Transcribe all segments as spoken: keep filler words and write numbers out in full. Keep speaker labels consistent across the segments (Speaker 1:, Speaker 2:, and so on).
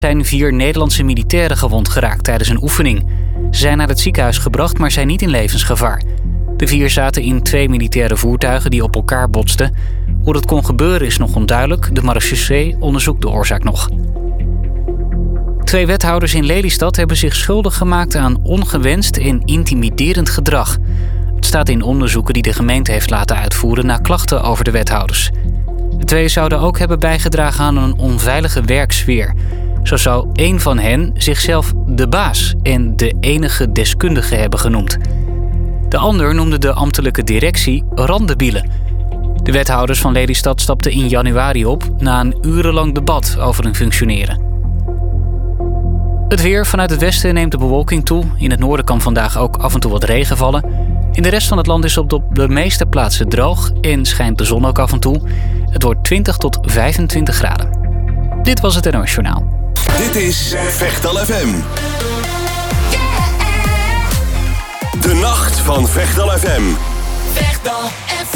Speaker 1: zijn vier Nederlandse militairen gewond geraakt tijdens een oefening. Ze zijn naar het ziekenhuis gebracht, maar zijn niet in levensgevaar. De vier zaten in twee militaire voertuigen die op elkaar botsten. Hoe dat kon gebeuren is nog onduidelijk. De marechaussee onderzoekt de oorzaak nog. Twee wethouders in Lelystad hebben zich schuldig gemaakt aan ongewenst en intimiderend gedrag. Het staat in onderzoeken die de gemeente heeft laten uitvoeren na klachten over de wethouders. De twee zouden ook hebben bijgedragen aan een onveilige werksfeer. Zo zou één van hen zichzelf de baas en de enige deskundige hebben genoemd. De ander noemde de ambtelijke directie randebielen. De wethouders van Lelystad stapten in januari op na een urenlang debat over hun functioneren. Het weer. Vanuit het westen neemt de bewolking toe. In het noorden kan vandaag ook af en toe wat regen vallen. In de rest van het land is het op de meeste plaatsen droog en schijnt de zon ook af en toe. Het wordt twintig tot vijfentwintig graden. Dit was het N O S Journaal.
Speaker 2: Dit is Vechtal F M. De nacht van Vechtal F M.
Speaker 3: Vechtal F M.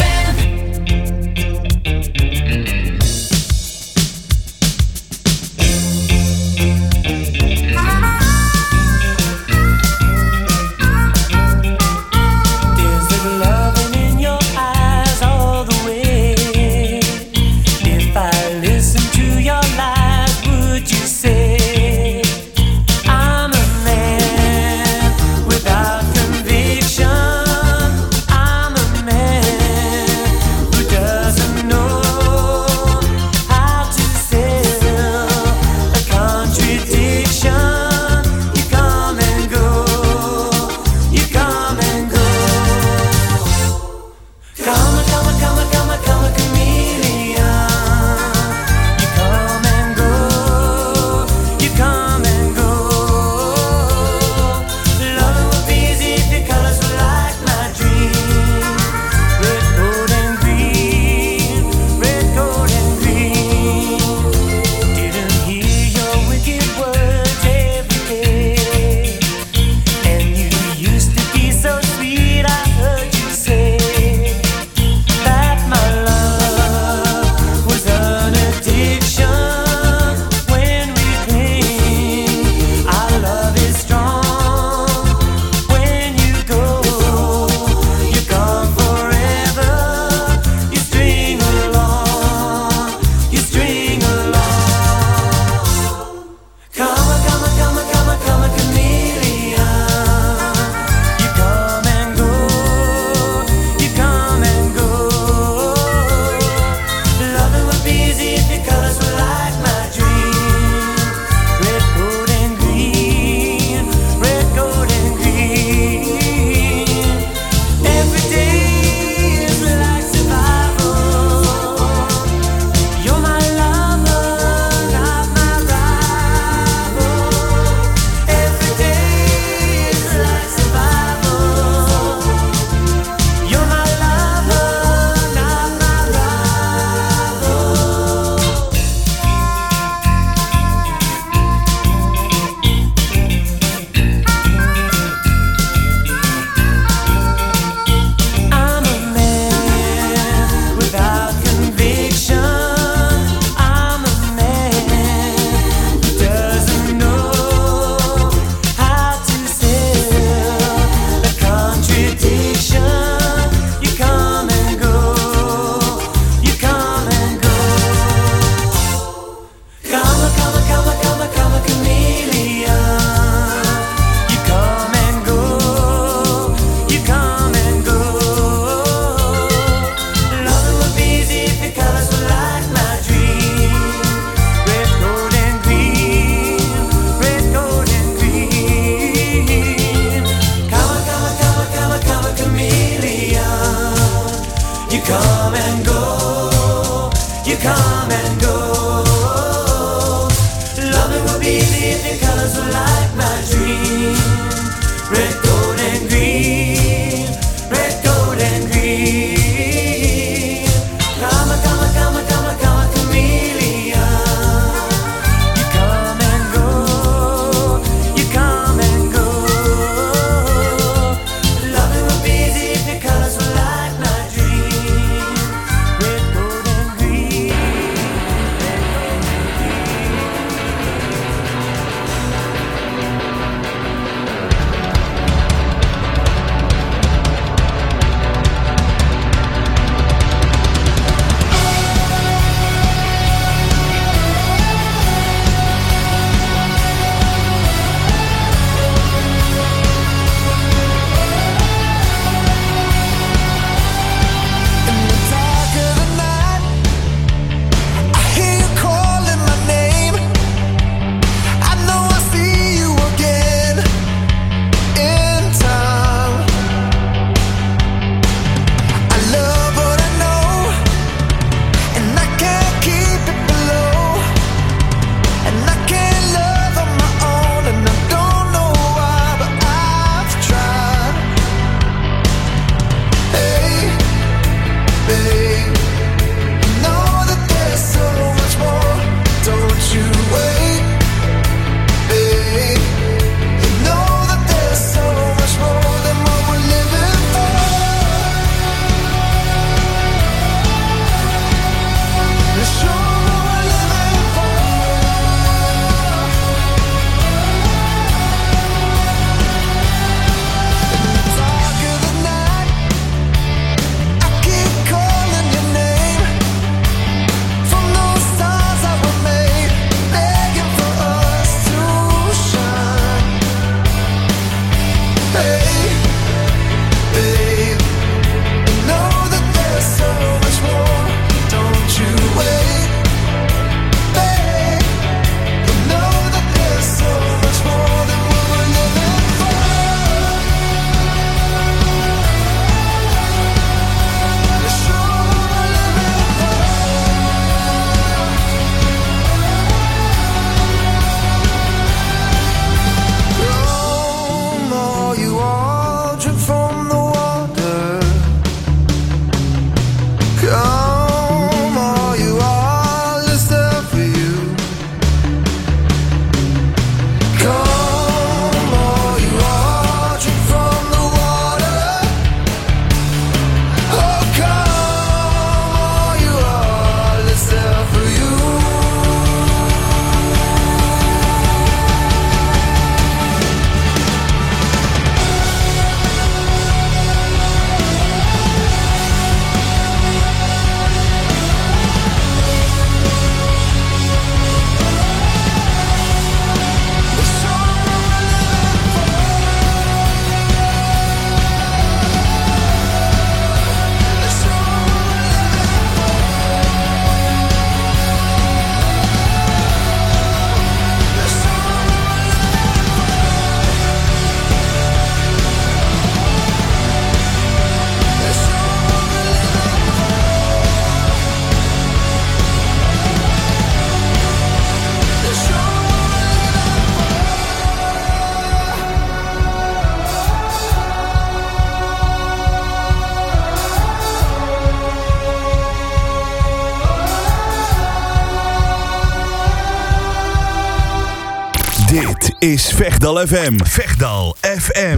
Speaker 4: Dit is Vegdal F M. Vegdal F M.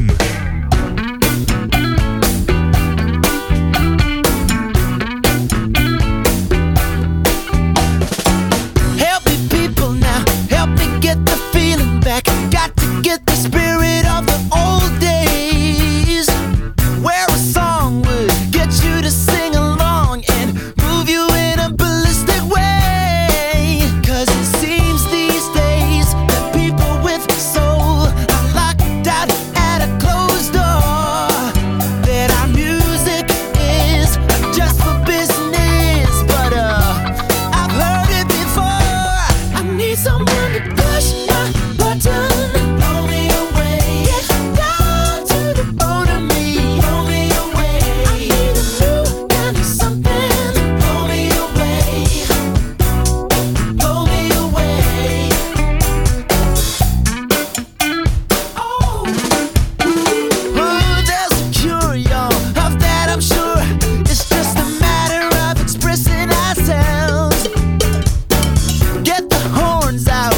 Speaker 5: Help me people now, help me get the feeling back. Got to get the spirit of the old days, where a song would get you to sing along and move you in a ballistic way. Cause it seems these days that people with soul are locked out at a closed door, that our music is just for business. But uh, I've heard it before. I need someone to push my button, blow me away, get down to the bone of me, blow me away. I need a new kind of something, blow me away, blow me away. Oh, ooh, there's a cure, y'all, of that I'm sure. It's just a matter of expressing ourselves. Get the horns out.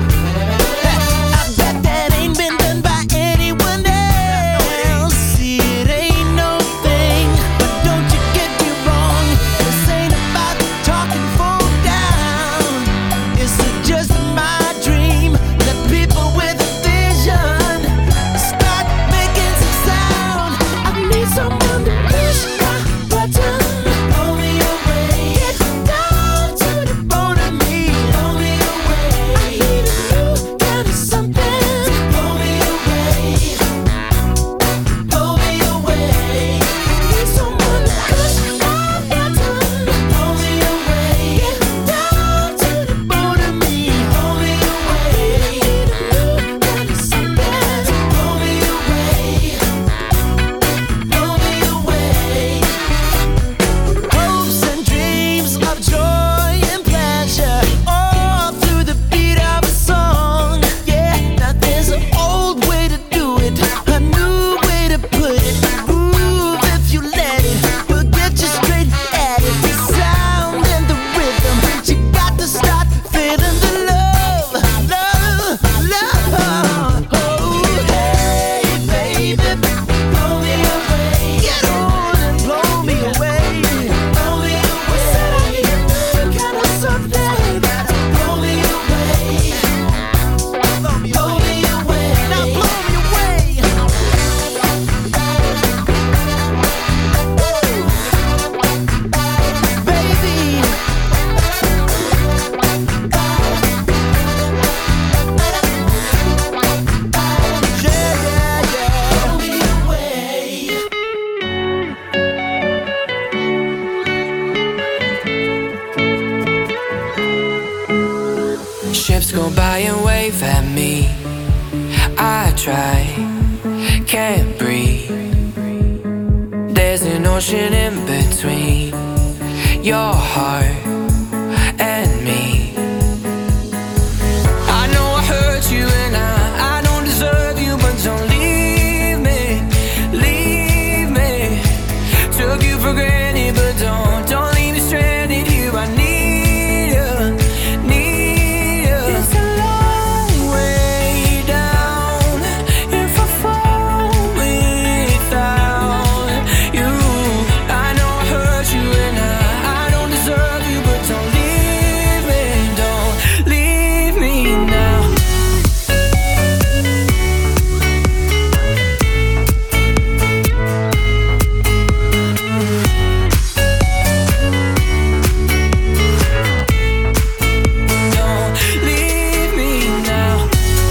Speaker 5: I bet that ain't been done by anyone else. See, it ain't no thing, but don't you get me wrong. This ain't about talking folk down. It's just my dream that people with a vision start making some sound. I need someone to push my button, blow me away, get down to the bone of me, blow me away. I need a new kind of something, blow me away, blow me away. I need someone to push my button, blow me away, get down to the bone of me, blow me away. I need a new kind of something, blow me away, blow me away. Hopes and dreams of joy and pleasure, all through the beat of a song. Yeah, now there's an old way to do it, a new way to put it. Move if you let it, we'll get you straight at it. The sound and the rhythm, you got to start feeling the love, love, love. Oh, hey, baby, blow me away. Get on and blow me away. Blow me away. Said I need a new kind of something. Blow me away. Blow me away. Now blow me away. Baby. Yeah, yeah, yeah. Blow me away.
Speaker 6: Ships go by and wave at me. I try, can't breathe. There's an ocean in between your heart and me. I know I hurt you and I, I don't deserve you, but don't leave me, leave me. Took you for granted, but don't, don't leave me stranded here. I need you, need you. It's a long way down if I fall without you. I know I hurt you and I, I don't deserve you, but don't leave me, don't leave me now. Don't leave me now.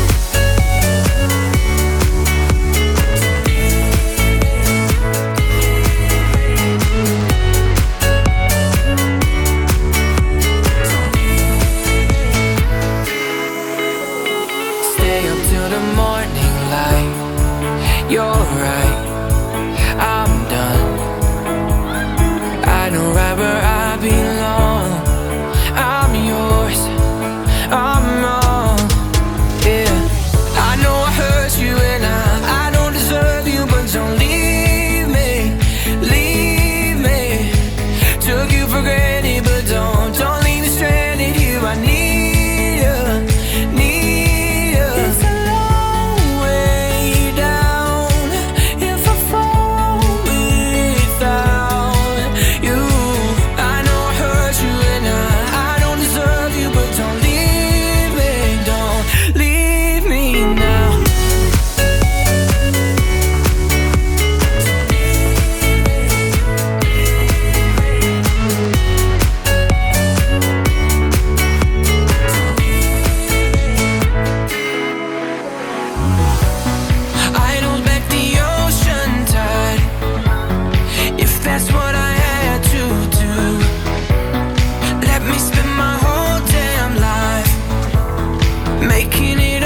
Speaker 6: Stay up till the morning light. You're right, I'm done. I know right where I belong. I'm yours, I'm wrong. Yeah, I know I hurt you and I, I don't deserve you, but don't leave me, leave me. Took you for granted, but don't, don't leave me stranded here. I need you, need you. It's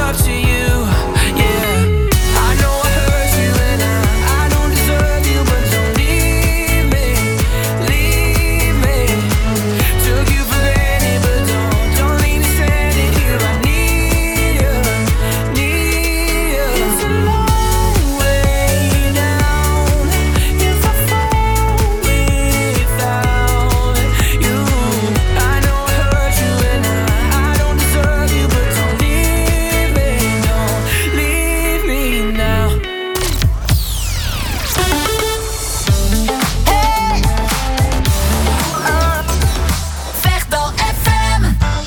Speaker 6: up to you. Yeah, I know I hurt you and I, I don't deserve you, but don't leave me, leave me. Took you for granted, but don't, don't leave me stranded here. I need you, need you. It's a long way down if I fall without you. I know I hurt you and I, I don't deserve you, but don't leave me, don't leave me now.
Speaker 3: Vechtal F M.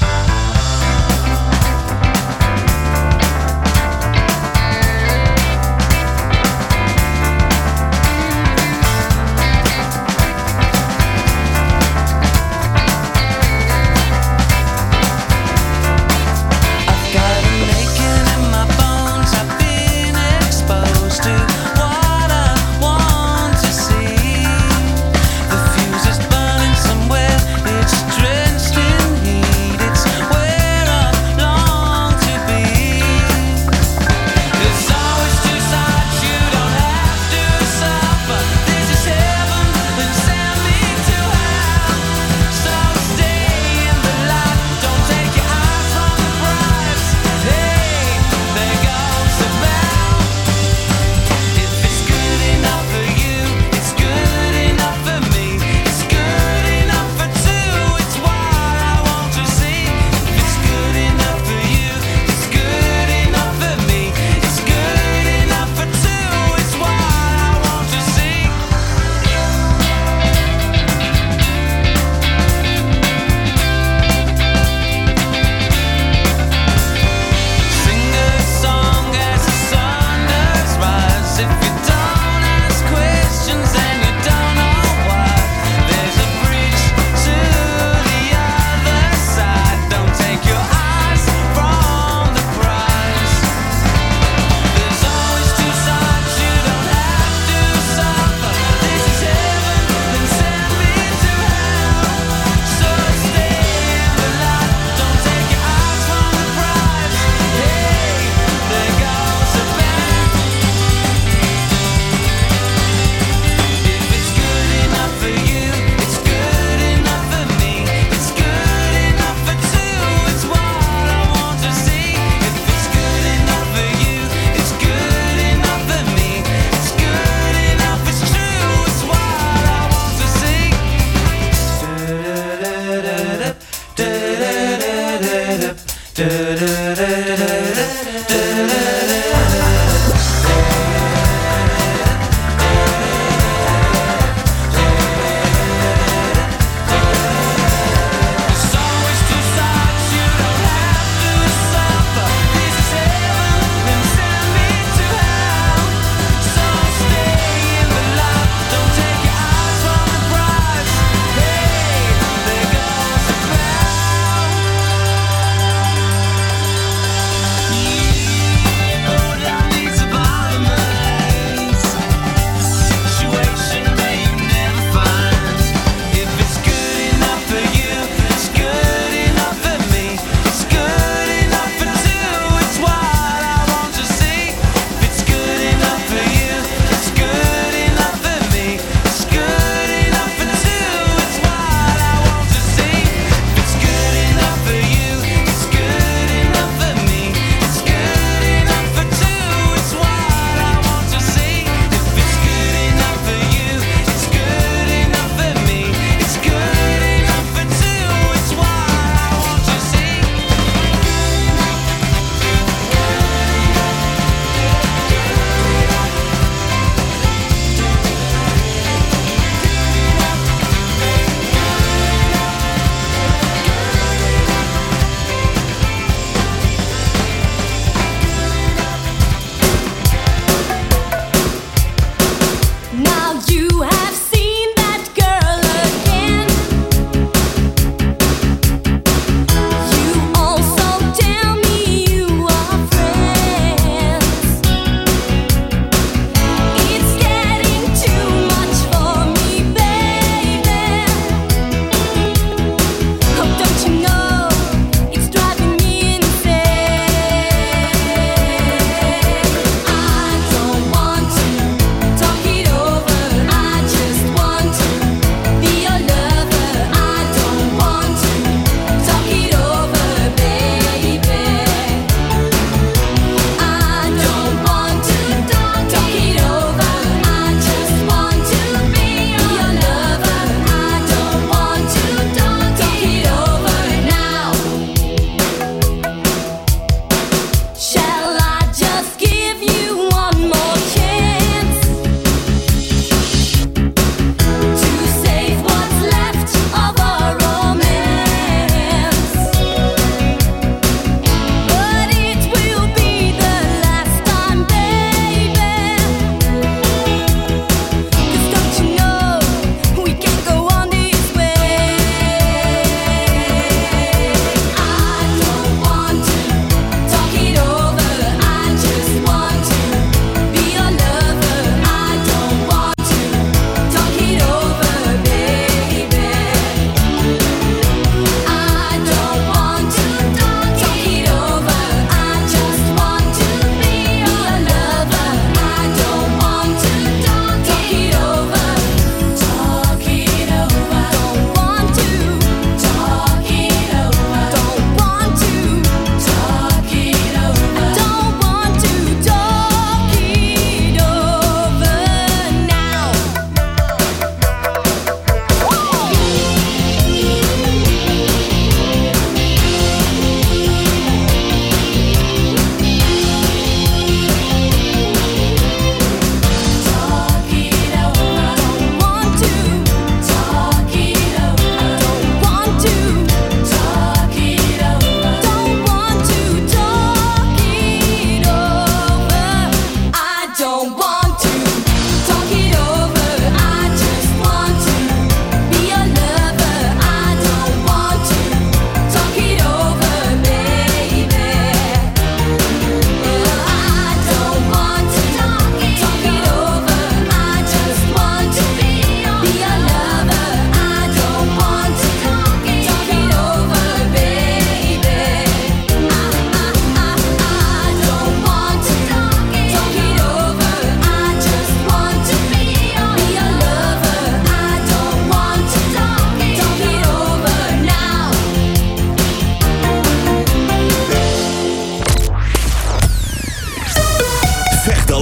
Speaker 6: I've got a aching in my bones. I've been exposed to what I want to see. The fuse is burning somewhere. It's drenched in heat. It's where I long to be. There's always two sides. You don't have to suffer. This is heaven. Then send me to hell. So stay in the light. Don't take your eyes from the prize. Hey, there goes the bell. If it's good enough for you, it's good enough for me. It's good enough for two. It's what I want to see. If it's good enough for you, it's good enough for me. It's good enough for two. It's what I want to see. Sing a song as the sun does rise. If you don't ask questions, then you don't know why. There's a bridge to the other side. Don't take your eyes from the prize. There's always two sides. You don't have to suffer. This is heaven. Then send me to hell. So stay in the light. Don't take your eyes from the prize. Hey, there goes the bell. If it's good enough for you, it's good enough for me. It's good enough for two. It's what I want to see. If it's good enough for you, it's good enough for me. It's good enough. It's true. It's what I want to see. There's always two sides. You don't have to suffer. This is heaven. Then send me to hell. So stay in the light. Don't take your eyes from the prize. Hey, there goes the bell.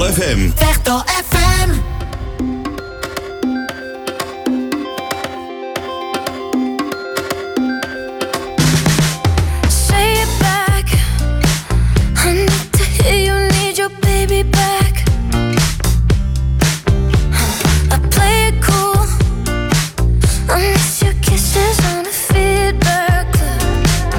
Speaker 4: F M.
Speaker 3: Vechtal F M.
Speaker 7: Say it back. I need to hear you need your baby back. I play it cool. I miss your kisses on the feedback loop.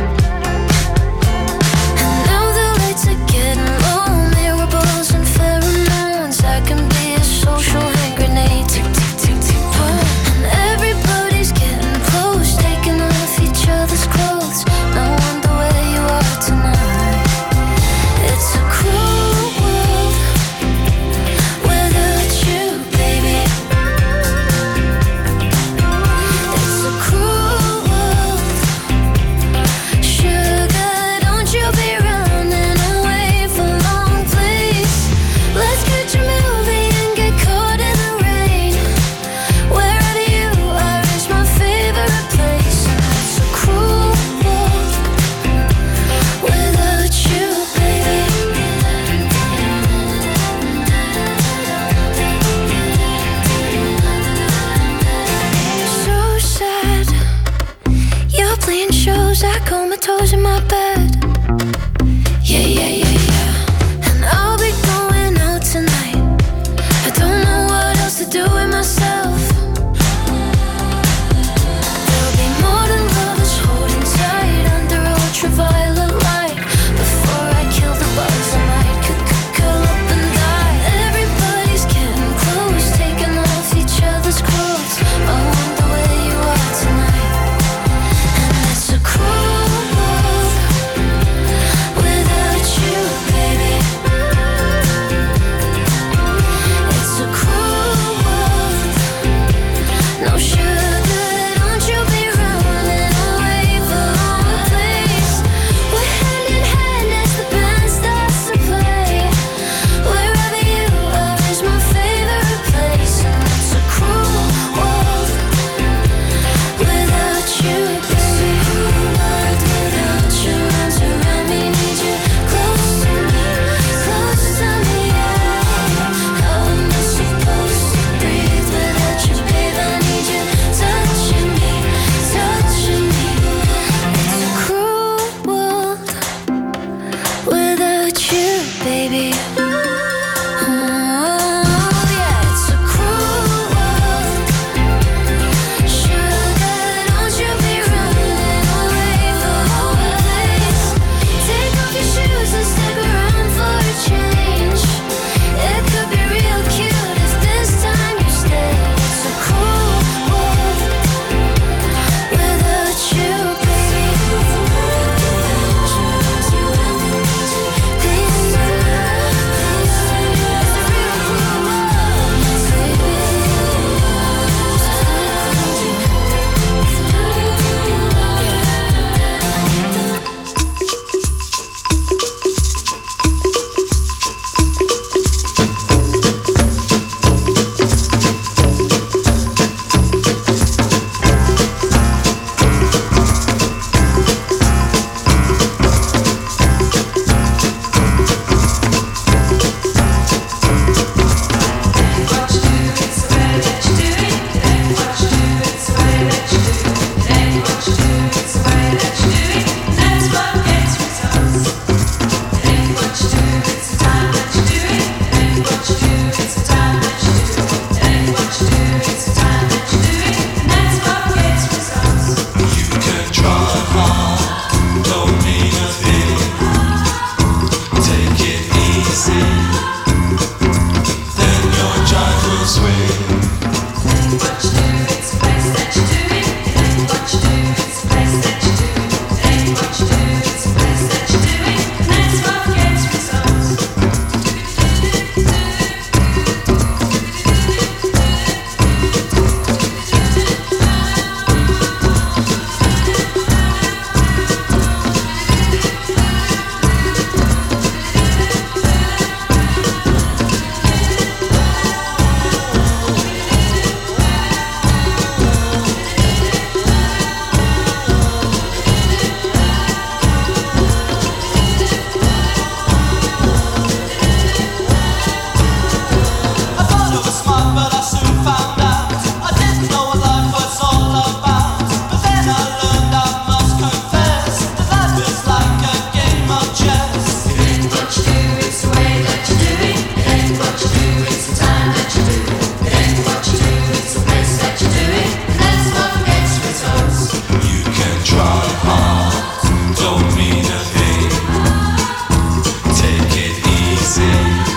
Speaker 7: And now the lights are getting low. Mirables and pheromones. I can be a social hand grenade. Tick, tick, tick, tick, boom. And everybody's getting close, taking off each other's clothes. No wonder where you are tonight. It's a cruel world without you, baby. It's a cruel world. Sugar, don't you be running away for long, please. Let's catch a movie and get caught in the rain. Wherever you are is my favorite place. It's a cruel world without you, baby. So sad. You're playing shows, I comatose in my bed. Yeah, yeah, yeah, yeah. And I'll be going out tonight. I don't know what else to do with myself. There'll be more than lovers holding tight under ultraviolet light. Before I kill the buzz, I might c- c- curl up and die. Everybody's getting close, taking off each other's clothes. I wonder where you are tonight. And it's a cruel world without you, baby. It's a cruel world. No sugar, don't you be running away for long, please. We're hand in hand as the band starts to play. Wherever you are is my favorite place. And it's a cruel world without you, baby. Cruel world without you. Arms around me, need you close to me, close to me, yeah. How am I supposed to breathe without you, babe? I need you touching me, touching me. It's a cruel world without you, baby. Oh, yeah, it's a cruel world. Sugar, don't you be running away for long, please. Take off your shoes and stick around for a change. It could be real cute if this time you stay. It's a cruel world without you, baby.
Speaker 3: it's the way that you do it. It ain't what you do, it's the time that you do it. It ain't what you do, it's the place that you do it. And that's what gets results.
Speaker 8: You can try hard, don't mean a thing. Take it easy,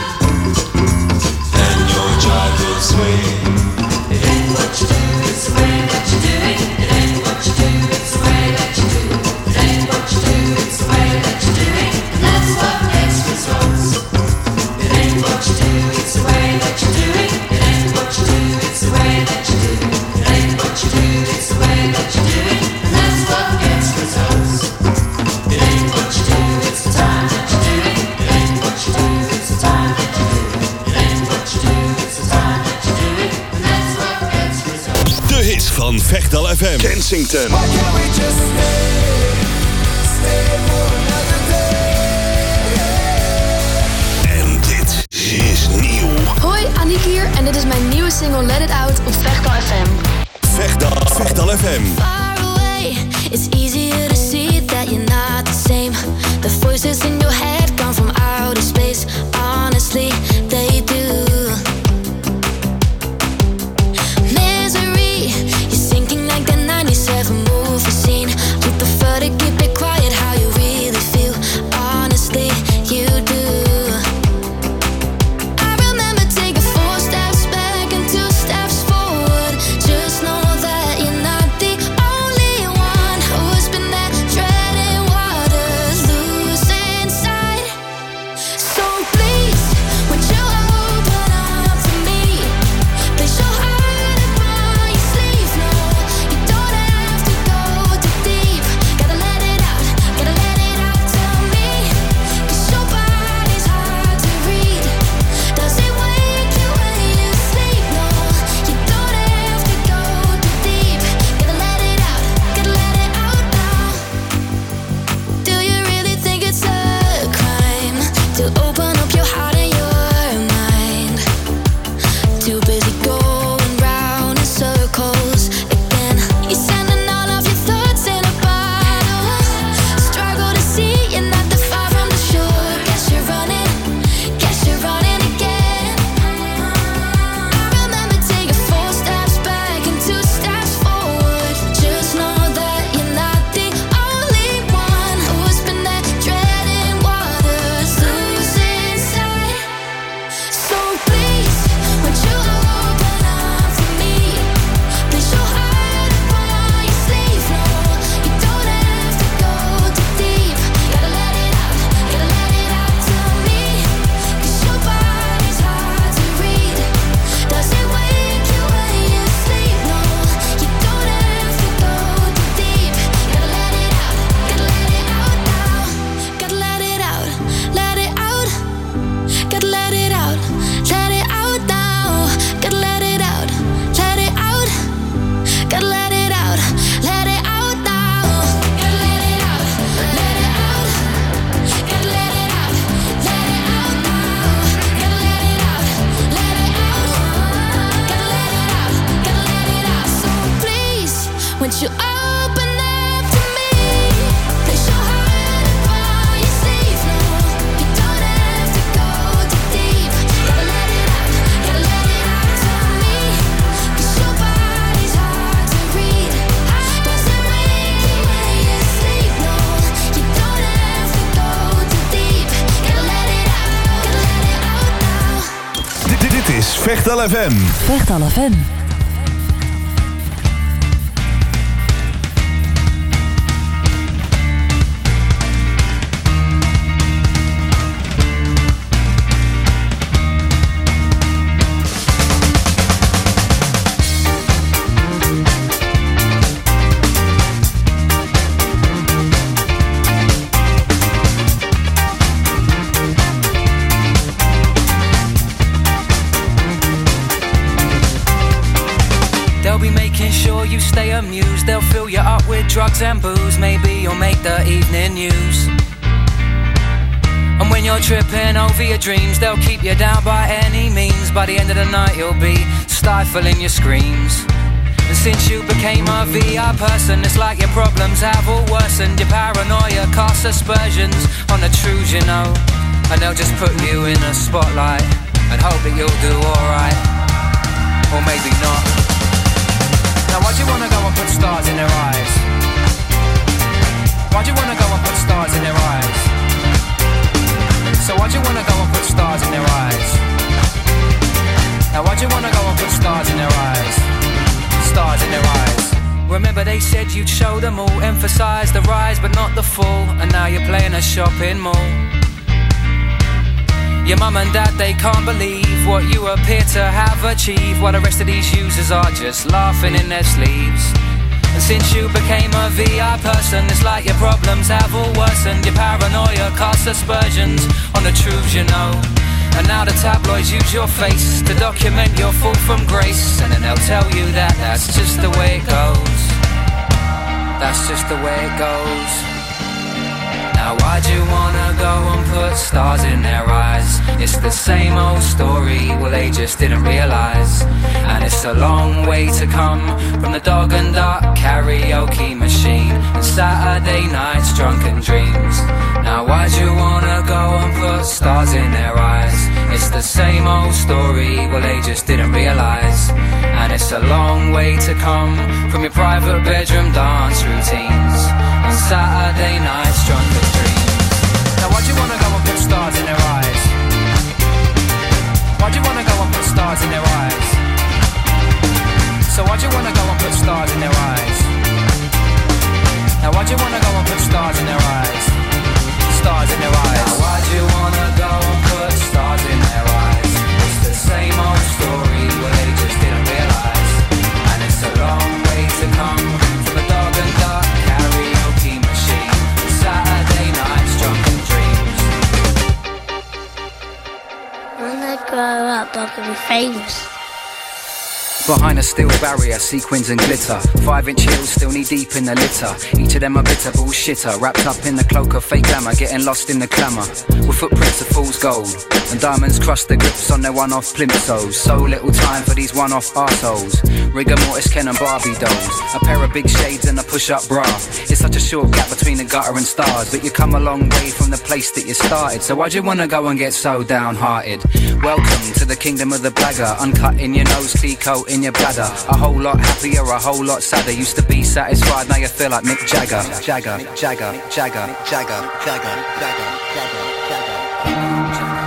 Speaker 8: and your child will swing.
Speaker 3: It ain't what you do, it's the way that you do it. It ain't what you do, it's the way that you do it. It ain't what you do, it's the way that you do it. And that's what gets results. It ain't what you do, it's the way that you do it. It ain't what you do, it's the way that you do it. It ain't what you do, it's the way that you do it. And that's what gets results. It ain't what you do, it's the time that you do it. It ain't what you do, it's the time that you do it. It ain't what you do, it's the time that you do it. And that's what gets results.
Speaker 2: De hits van Vechtal F M. Kensington.
Speaker 5: Why can't we just stay, stay for another day?
Speaker 2: En dit is nieuw.
Speaker 9: Hoi, Aniek hier en dit is mijn nieuwe single Let It Out op Vechtal F M.
Speaker 2: Vechtal, Vechtal F M.
Speaker 7: Far away, it's easier to see that you're not the same. The voices in your head come from outer space. Honestly, they do. Misery, you're sinking like the ninety-seven movie scene. You prefer to keep it quiet, how you really feel. Honestly, you do. I remember taking four steps back and two steps forward. Just know that you're not the only one who's been there, treading waters, loose inside. So please, would you open up to me? Place your heart upon your sleeve. No, you don't have to go too deep. Gotta let it out, gotta let it out to me. 'Cause your body's hard to read. Does it wake you when you sleep? No, you don't have to go too deep. Gotta let it out, gotta let it out now. Do you really think it's a crime to open up your heart and your mind? Too busy going round in circles again. You're sending all of your thoughts in a bottle. Struggle to see you're not that far from the shore. Guess you're running, guess you're running again. I remember taking four steps back and two steps forward. Just know that you're not the only one who's been there, treading waters, loose inside. So please, would you open up to me? Place your heart upon your sleeve. No, you don't have to go too deep. Gotta let it out, gotta let it out to me. 'Cause your body's hard to read. Does it wake you when you sleep? No, you don't have to go too deep. Gotta let it out, gotta let it out now. Gotta let it out, let it out. Gotta let it out, let it out now. Gotta let it out, let it out. Gotta let it out, let it out now. Gotta let it out, let it out. Gotta let it out, let it out now. Gotta let it out, let it out. Gotta let it out, gotta let it out. So please, won't you open up to me? Place your heart upon your sleeve. No, you don't have to go too deep. Gotta let it out, gotta let it out to me. 'Cause your body's hard to read. Does it wake you when you sleep? No, you don't have to go too deep. Gotta let it out, gotta let it out now.
Speaker 4: Dit, dit, dit is Vechtal F M.
Speaker 10: Vechtal F M.
Speaker 6: They'll be making sure you stay amused. They'll fill you up with drugs and booze. Maybe you'll make the evening news. And when you're tripping over your dreams, they'll keep you down by any means. By the end of the night you'll be stifling your screams. And since you became a V I person, it's like your problems have all worsened. Your paranoia casts aspersions on the truths you know. and they'll just put you in the spotlight and hope that you'll do alright, or maybe not. Now why'd you wanna go and put stars in their eyes? Why'd you wanna go and put stars in their eyes? So why'd you wanna go and put stars in their eyes? Now why'd you wanna go and put stars in their eyes? Stars in their eyes. Remember they said you'd show them all, emphasize the rise but not the fall, and now you're playing a shopping mall. Your mum and dad, they can't believe what you appear to have achieved, while the rest of these users are just laughing in their sleeves. And since you became a V I person, it's like your problems have all worsened. Your paranoia casts aspersions on the truths you know. And now the tabloids use your face to document your fall from grace, and then they'll tell you that that's just the way it goes. That's just the way it goes. Now why'd you wanna go and put stars in their eyes? It's the same old story, well they just didn't realise. And it's a long way to come from the dog and duck karaoke machine and Saturday nights drunken dreams. Now why'd you wanna go and put stars in their eyes? It's the same old story, well they just didn't realise. And it's a long way to come from your private bedroom dance routines and Saturday nights drunken dreams. Now why'd you wanna go and put stars in their eyes? Why'd you wanna go and put stars in their eyes? So why'd you wanna go and put stars in their eyes? Now why'd you wanna go and put stars in their eyes? Stars in their eyes. Now why'd you wanna go and put stars in their eyes? It's the same old story, well they just didn't realise. And it's a long way to come from a dog and duck karaoke machine, Saturday nights drunken dreams.
Speaker 7: When I grow up, I can be famous.
Speaker 6: Behind a steel barrier, sequins and glitter, five inch heels still knee deep in the litter. Each of them a bitter bullshitter, wrapped up in the cloak of fake glamour, getting lost in the clamour. With footprints of fool's gold, and diamonds crush the grips on their one-off plimsolls. So little time for these one-off arseholes. Rigor mortis, Ken and Barbie dolls, a pair of big shades and a push-up bra. It's such a short gap between the gutter and stars, but you come a long way from the place that you started. So why'd you wanna go and get so downhearted? Welcome to the kingdom of the blagger, uncut in your nose, clear coat in your bladder. A whole lot happier, a whole lot sadder. Used to be satisfied, now you feel like Mick Jagger. Jagger, Jagger, Jagger, Jagger, Jagger, Jagger, Jagger, Jagger.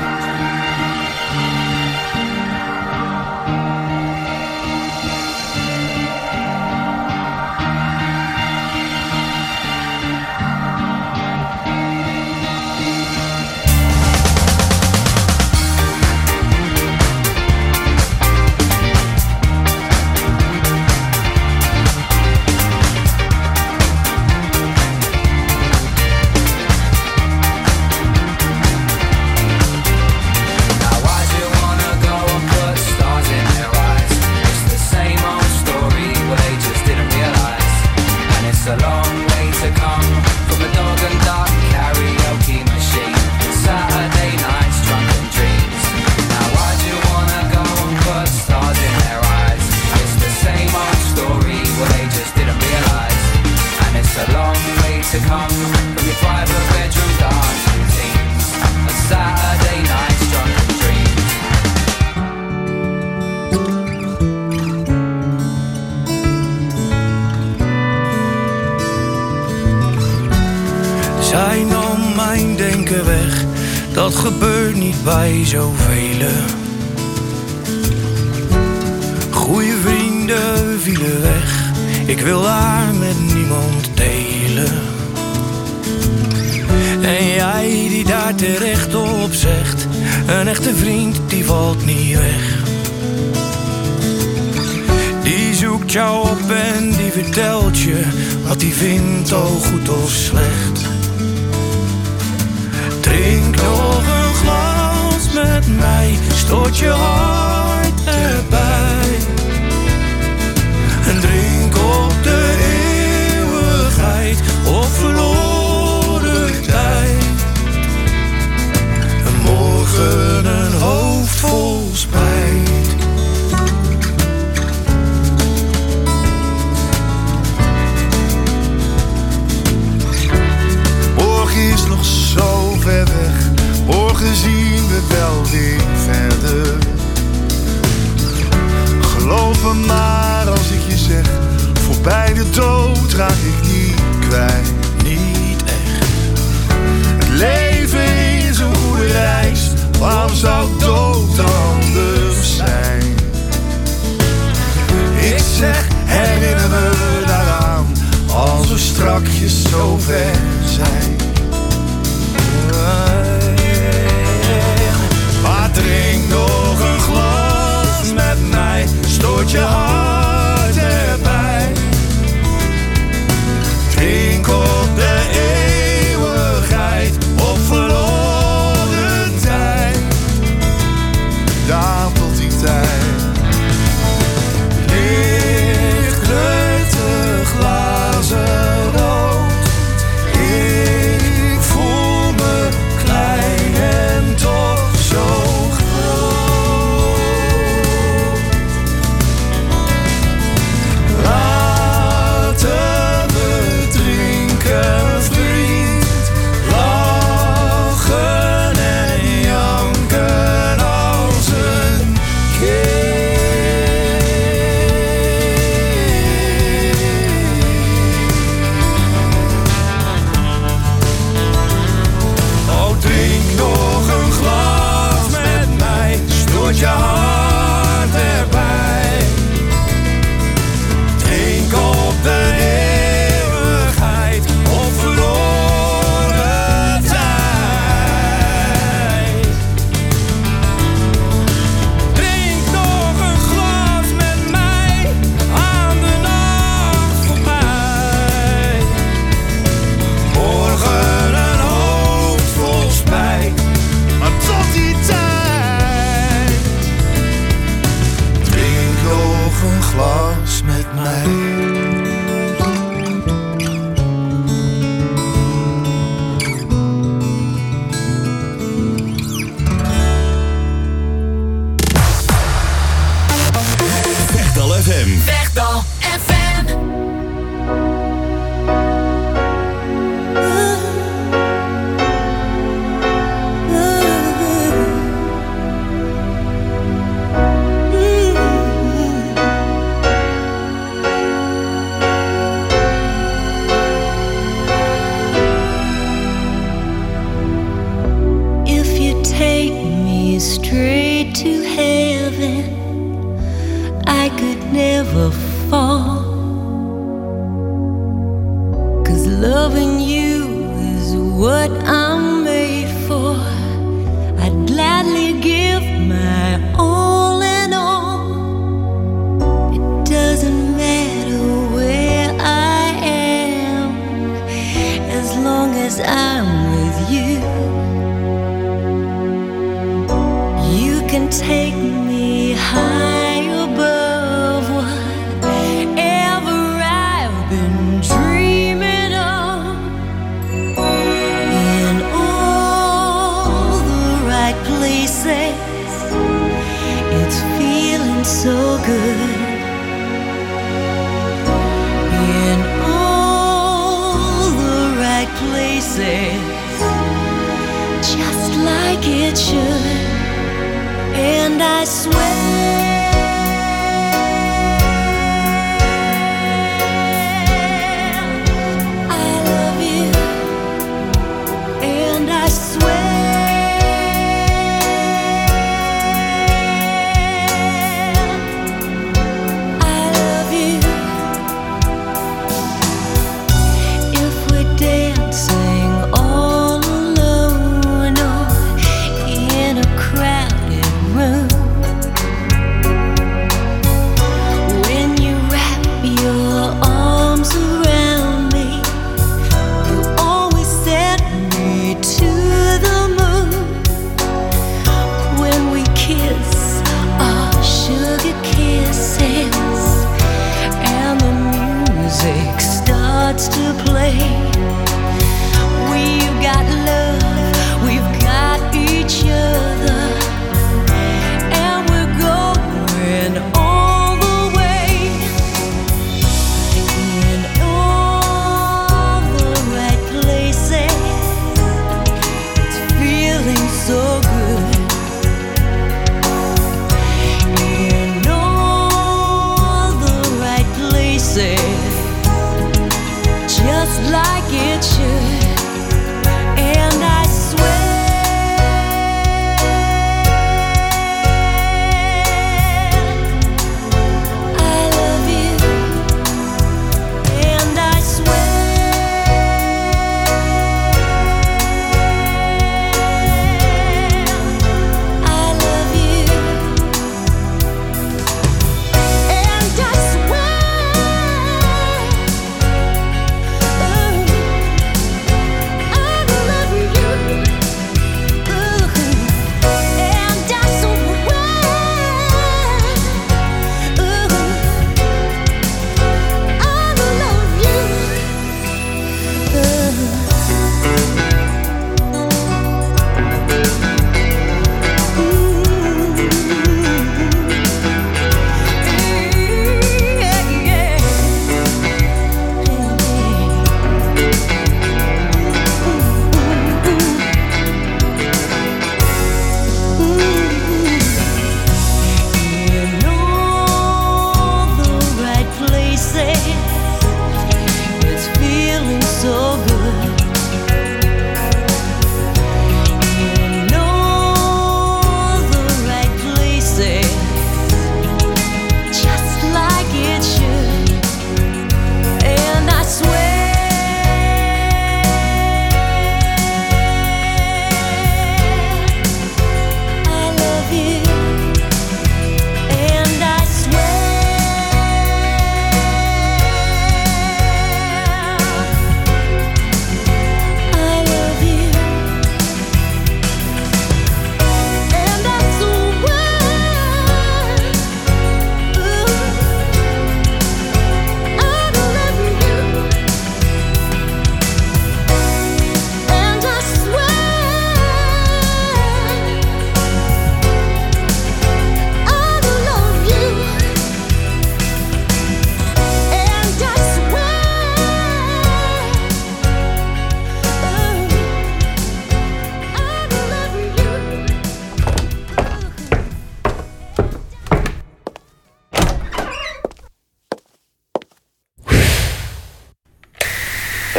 Speaker 10: Dat gebeurt niet bij zoveel. Goeie vrienden vielen weg, ik wil haar met niemand delen. En jij die daar terecht op zegt, een echte vriend die valt niet weg. Die zoekt jou op en die vertelt je wat hij vindt, al goed of slecht. Drink nog een glas met mij, stoot je hart erbij. En drink op de eeuwigheid of verloren tijd. En morgen een hoofd vol spijt.
Speaker 11: Morgen is nog zo ver weg. Morgen
Speaker 10: zou dood anders zijn. Ik zeg, herinner me daaraan, als we strakjes zo ver zijn. Maar drink nog een glas met mij, stoot je hart erbij. Drink op de eeuwigheid, op verloren tijd. Daar tot die tijd. Licht kleurt de glazen rood. Ik voel me klein en toch zo groot. Laten we drinken, vriend. Lachen en janken als een kind. Oh, drink nog een glas met mij, stoot je hart erbij. Drink op de eeuwigheid, op verloren tijd. Drink nog een glas met mij, aan de nacht voorbij. Morgen een hoofd vol spijt, maar tot die tijd. Drink nog een glas met mij.
Speaker 4: Vechtal F M.
Speaker 3: Vechtal F M.
Speaker 7: If you take me straight to heaven, I could never fall. 'Cause loving you is what I'm made for. I'd gladly give my all and all. It doesn't matter where I am, as long as I'm with you. You can take me high above whatever I've been dreaming of, in all the right places. It's feeling so good. In all the right places, just like it should. And I swear I love you. And I swear I love you. If we're dancing all alone or in a crowded room,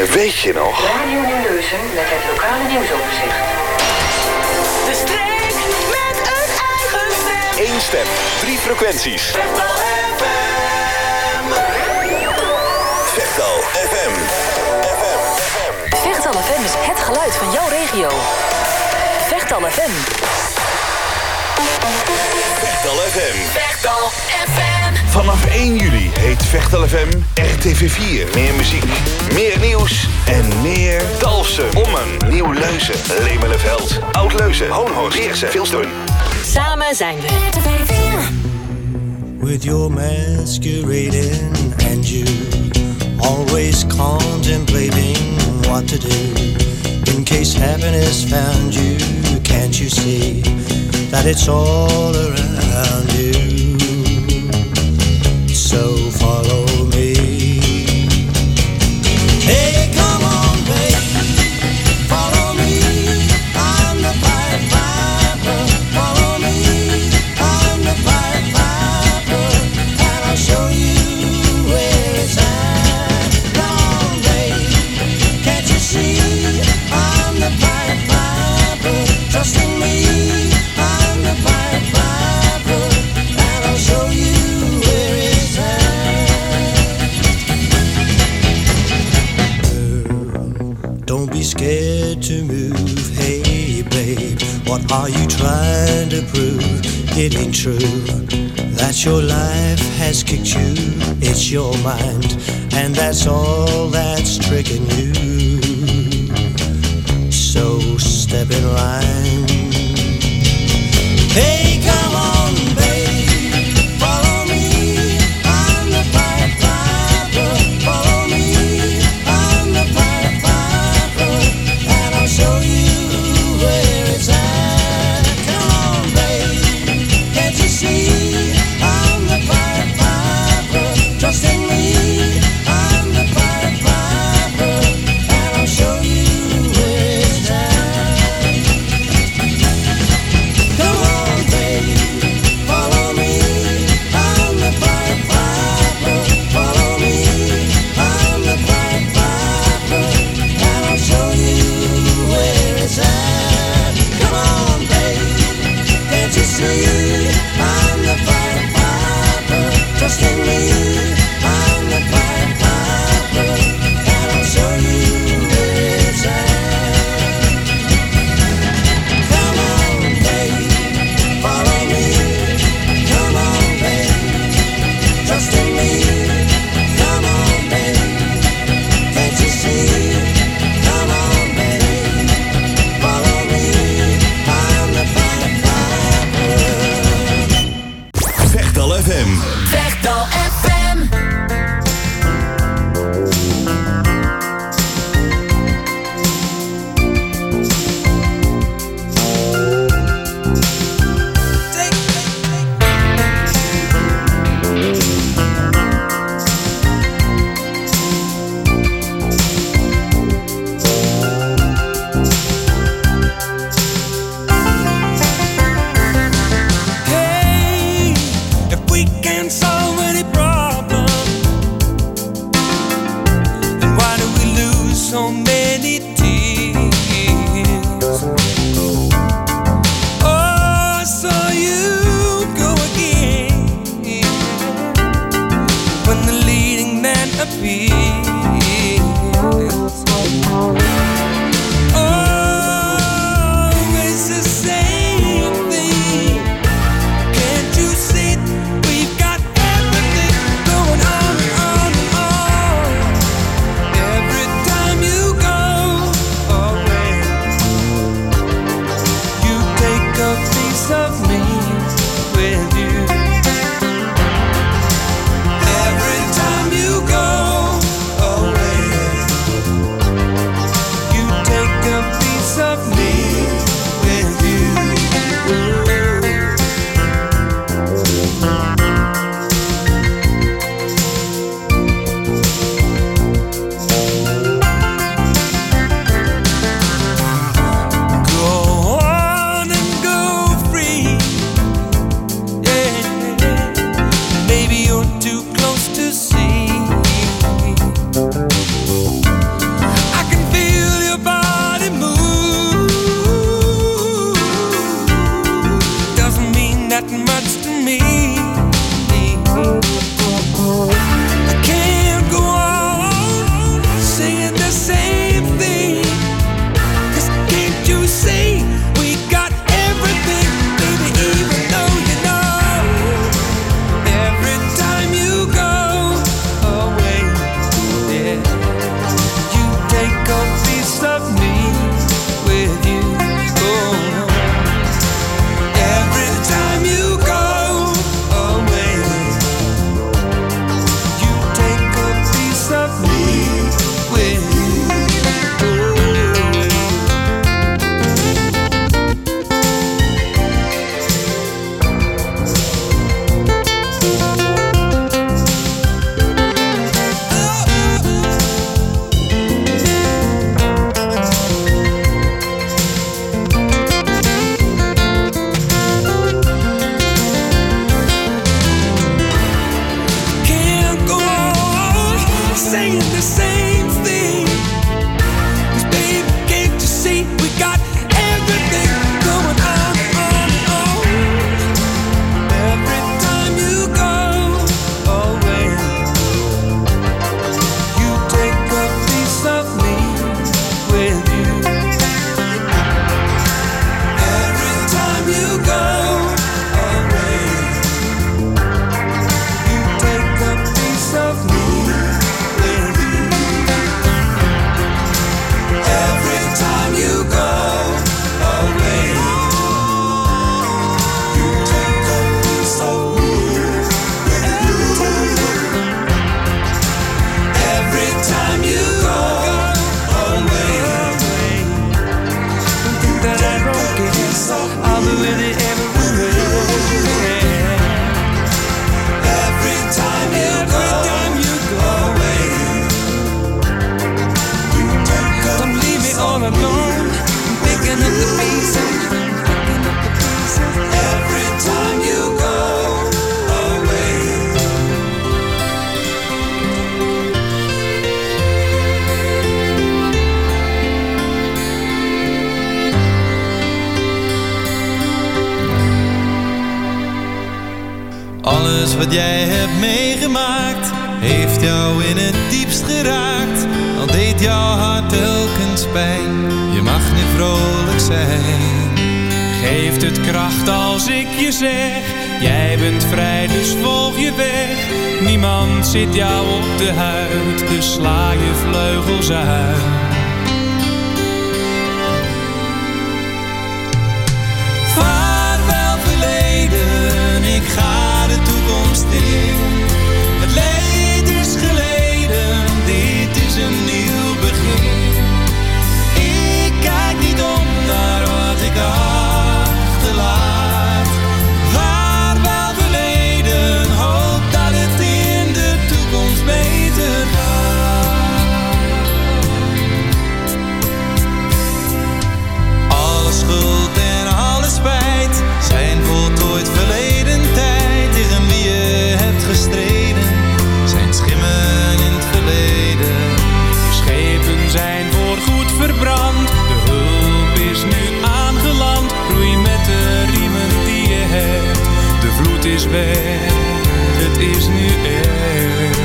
Speaker 4: Weet je nog?
Speaker 11: Radio Nieuwleusen met het lokale nieuwsoverzicht.
Speaker 12: De streek met een eigen stem.
Speaker 2: Eén stem, drie frequenties.
Speaker 12: Vechtal F M.
Speaker 2: Vechtal F M.
Speaker 13: Vechtal F M is het geluid van jouw regio. Vechtal F M.
Speaker 2: Vechtal F M.
Speaker 12: Vechtal F M.
Speaker 4: Vanaf één juli heet Vechtal F M R T V vier. Meer muziek, meer nieuws en meer Dalfsen, Ommen, Nieuw-Leuzen, Lemelenveld, Oud-Leuzen, Hoonhorst, Beersen, Vilstoen.
Speaker 13: Samen zijn we.
Speaker 10: With your masquerading and you always contemplating what to do in case happiness found you. Can't you see that it's all around you? So follow me. Hey, come on, baby, follow me. I'm the Pied Piper. Follow me, I'm the Pied Piper, and I'll show you where it's at. Come on, baby, can't you see? I'm the Pied Piper. Trust in me, I'm the Pied Piper, and I'll show you where it's at. Girl, don't be scared to move. Hey, babe, what are you trying to prove? It ain't true that your life has kicked you. It's your mind, and that's all that's tricking you. So step in line. Hey, come on, babe, follow me. I'm the Pied Piper. Follow me, I'm the Pied Piper, and I'll show you where it's at. Come on, babe, can't you see? I'm the Pied Piper. Trust in me, I'm the Pied Piper, and I'll show you where it's at. Come on, baby, follow me. I'm the Pied Piper. Follow me, I'm the Pied Piper, and I'll show you where it's at. Come on, baby, can't you see? I'm the Pied Piper. Trust in me, I'm the Pied Piper, and I'll show you where it's at. Come on, baby, follow me. Come on, baby, trust in me. Come on, baby, can't you see? Come on, baby, follow me. I'm the Pied Piper.
Speaker 4: Vechtal F M.
Speaker 12: Vechtal F M.
Speaker 10: Hey, if we can solve any problem, then why do we lose so many tears? Oh, so you go again when the leading man appears. Always the same thing. Can't you see we've got everything going on, on, on? Every time you go away, you take a piece of me with you. Every time you go away, you take a piece of me with you. Go on and go free.
Speaker 6: that much to me. I can't go on saying the same thing, 'cause can't you see we got everything, baby, even though you know every time you go away, yeah, you take a piece of me with you. Oh, every time you go away, you take a piece of me with you. Can't go on saying the same thing, 'cause baby, can't you see we got everything going on, on, on. Every time you go away, you take a piece of me with you. Every time you go away, you take a piece of me with you. Every time you go away, you take a piece of me with you. Every time you go away, don't think that I broke it, I'll be with it every way. Every time you go away, you take a don't leave me all alone. I'm picking up the pieces, picking up the pieces. Every time you go away.
Speaker 14: Alles wat jij hebt meegemaakt, heeft jou in het diepst geraakt. Al deed jouw hart telkens pijn, je mag niet vrolijk zijn.
Speaker 6: Geeft het kracht als ik je zeg, jij bent vrij, dus volg je weg. Niemand zit jou op de huid, dus sla je vleugels uit.
Speaker 14: Vaarwel verleden, ik ga de toekomst in. Het leed is geleden, dit is een nieuw begin. Ik kijk niet om naar wat ik achterlaat. Vaarwel verleden, hoop dat het in de toekomst beter gaat. Alle schuld en alle spijt zijn voltooid verleden tijd. Tegen wie je hebt gestreden zijn schimmen in het verleden.
Speaker 6: De schepen zijn voorgoed verbrand, de hulp is nu aangeland. Roei met de riemen die je hebt, de vloed is weg, het is nu echt.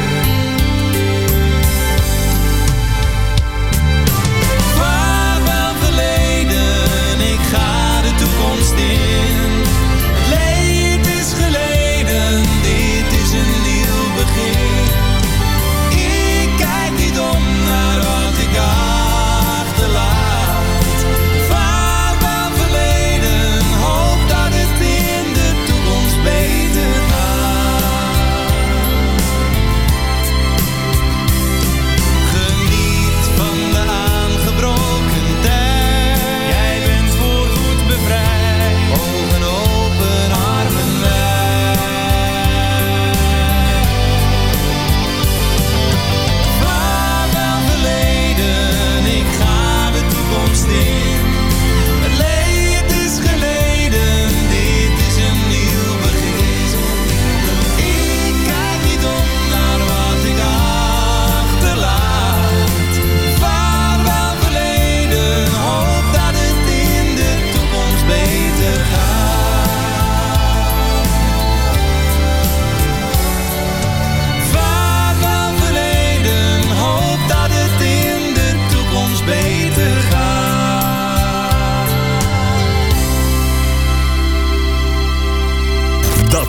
Speaker 14: Vaarwel verleden, ik ga de toekomst in. Het leed is geleden, dit is een nieuw begin. Ik kijk niet om naar wat ik achterlaat. Vaarwel verleden, hoop dat het in de toekomst beter gaat.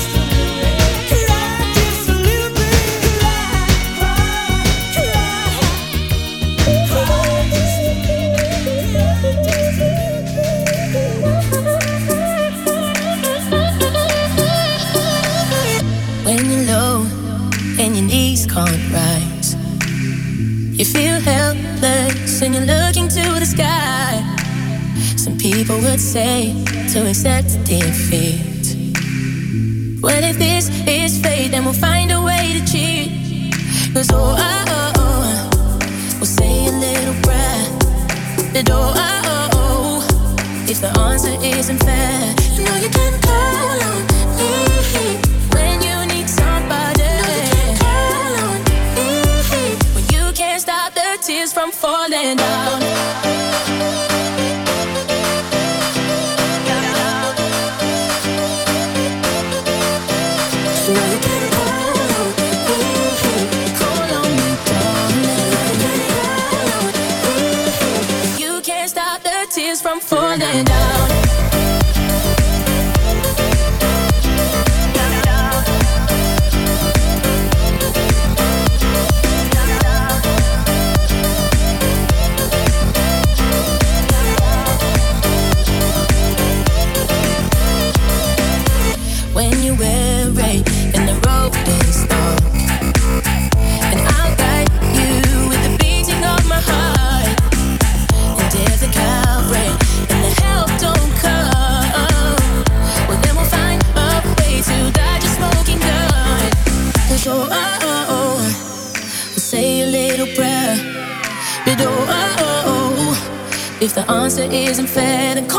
Speaker 15: When you're low and your knees can't rise, you feel helpless and you're looking to the sky. Some people would say to accept defeat. Well, if this is fate, then we'll find a way to cheat. Cause oh, oh, oh, oh, we'll say a little prayer. That oh, oh, oh, if the answer isn't fair, you know you can call on me when you need somebody. You call on me when you can't stop the tears from falling down. From falling down. When you weary and the road is dark, and I'll guide you with the beating of my heart. And if the Calvary and the help don't come, well then we'll find a way to dodge a smoking gun. Cause oh, oh, oh, oh, we'll say a little prayer. But oh, oh, oh, oh, if the answer isn't fair, then call